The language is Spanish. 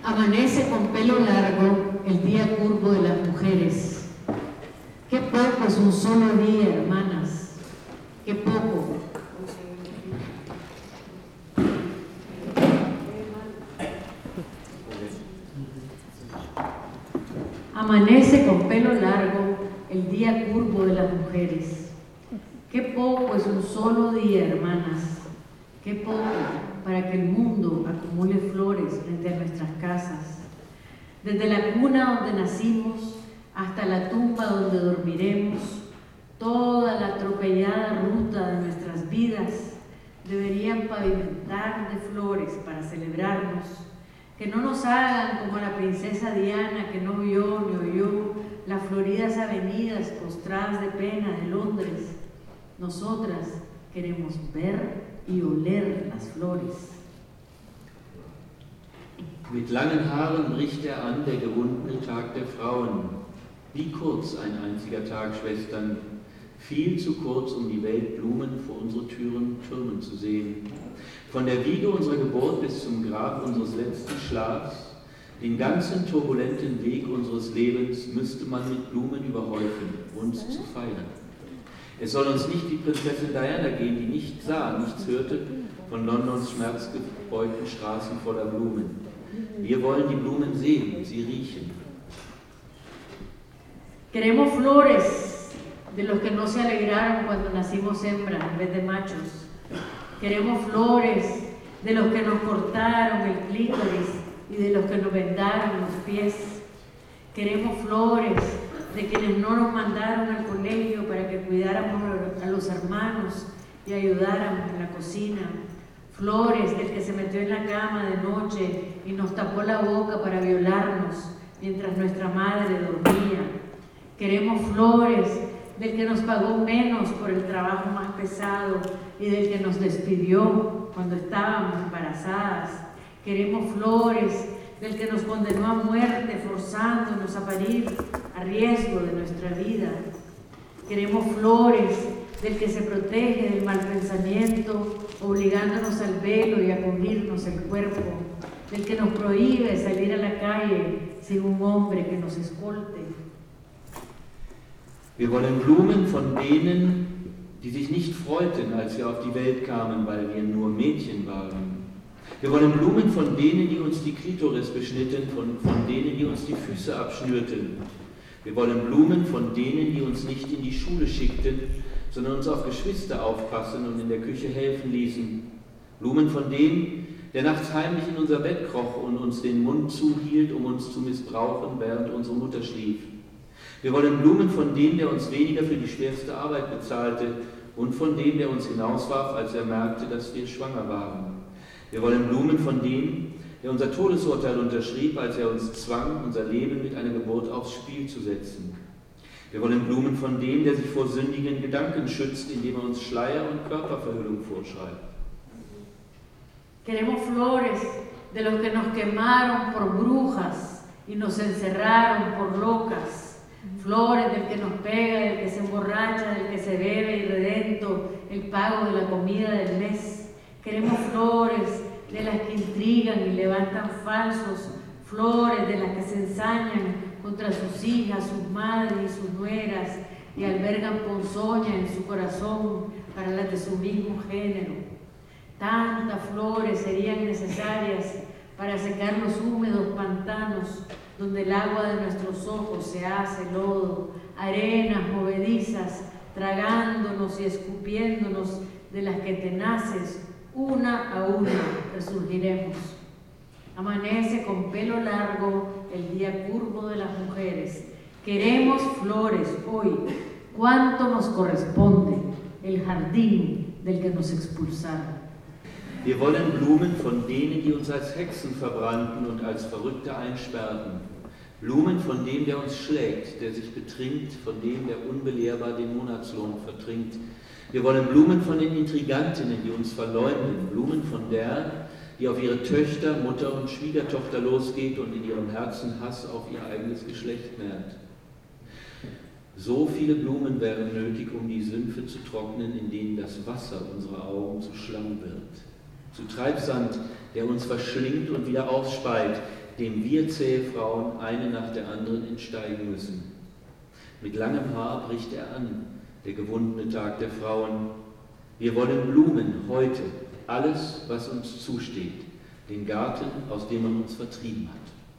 Amanece con pelo largo el día curvo de las mujeres. Qué poco es un solo día, hermanas. Qué poco. Amanece con pelo largo el día curvo de las mujeres. Qué poco es un solo día, hermanas. Qué poco para que el mundo acumule flores frente a nuestras casas. Desde la cuna donde nacimos hasta la tumba donde dormiremos, toda la atropellada ruta de nuestras vidas deberían pavimentar de flores para celebrarnos. Que no nos hagan como la princesa Diana, que no vio ni oyó las floridas avenidas postradas de pena de Londres. Nosotras queremos ver y oler las flores. Mit langen Haaren bricht an, der gewundene Tag der Frauen. Wie kurz ein einziger Tag, Schwestern. Viel zu kurz, um die Welt Blumen vor unsere Türen türmen zu sehen. Von der Wiege unserer Geburt bis zum Grab unseres letzten Schlafs, den ganzen turbulenten Weg unseres Lebens müsste man mit Blumen überhäufen, uns zu feiern. Es soll uns nicht wie Prinzessin Diana gehen, die nichts sah, nichts hörte von Londons schmerzgebeugten Straßen voller Blumen. Wir wollen die Blumen sehen, sie riechen. Queremos flores de los que no se alegraron cuando nacimos hembras en vez de machos. Queremos flores de los que nos cortaron el clítoris y de los que nos vendaron los pies. Queremos flores de quienes no nos mandaron al colegio para que cuidáramos a los hermanos y ayudáramos en la cocina. Flores del que se metió en la cama de noche y nos tapó la boca para violarnos mientras nuestra madre dormía. Queremos flores del que nos pagó menos por el trabajo más pesado y del que nos despidió cuando estábamos embarazadas. Queremos flores del que nos condenó a muerte forzándonos a parir a riesgo de nuestra vida. Queremos flores del que se protege del mal pensamiento, obligándonos al velo y a cubrirnos el cuerpo, del que nos prohíbe salir a la calle sin un hombre que nos escolte. Wir wollen Blumen von denen, die sich nicht freuten, als wir auf die Welt kamen, weil wir nur Mädchen waren. Wir wollen Blumen von denen, die uns die Klitoris beschnitten, von denen, die uns die Füße abschnürten. Wir wollen Blumen von denen, die uns nicht in die Schule schickten, sondern uns auf Geschwister aufpassen und in der Küche helfen ließen. Blumen von dem, der nachts heimlich in unser Bett kroch und uns den Mund zuhielt, um uns zu missbrauchen, während unsere Mutter schlief. Wir wollen Blumen von dem, der uns weniger für die schwerste Arbeit bezahlte und von dem, der uns hinauswarf, als er merkte, dass wir schwanger waren. Wir wollen Blumen von dem, der unser Todesurteil unterschrieb, als er uns zwang, unser Leben mit einer Geburt aufs Spiel zu setzen. Wir wollen Blumen von dem, der sich vor sündigen Gedanken schützt, indem er uns Schleier und Körperverhüllung vorschreibt. Queremos flores de los que nos quemaron por brujas y nos encerraron por locas. Flores del que nos pega, del que se emborracha, del que se bebe irredento el pago de la comida del mes. Queremos flores de las que intrigan y levantan falsos, flores de las que se ensañan contra sus hijas, sus madres y sus nueras y albergan ponzoña en su corazón para las de su mismo género. Tantas flores serían necesarias para secar los húmedos pantanos donde el agua de nuestros ojos se hace lodo, arenas movedizas, tragándonos y escupiéndonos de las que tenaces, una a una, resurgiremos. Amanece con pelo largo el día curvo de las mujeres. Queremos flores hoy. ¿Cuánto nos corresponde el jardín del que nos expulsaron? Wir wollen Blumen von denen, die uns als Hexen verbrannten und als Verrückte einsperrten. Blumen von dem, der uns schlägt, der sich betrinkt, von dem, der unbelehrbar den Monatslohn vertrinkt. Wir wollen Blumen von den Intrigantinnen, die uns verleumden. Blumen von der, die auf ihre Töchter, Mutter und Schwiegertochter losgeht und in ihrem Herzen Hass auf ihr eigenes Geschlecht nährt. So viele Blumen wären nötig, um die Sümpfe zu trocknen, in denen das Wasser unserer Augen zu Schlamm wird. Zu Treibsand, der uns verschlingt und wieder aufspeit, dem wir zähe Frauen eine nach der anderen entsteigen müssen. Mit langem Haar bricht er an, der gewundene Tag der Frauen. Wir wollen Blumen heute, alles, was uns zusteht, den Garten, aus dem man uns vertrieben hat.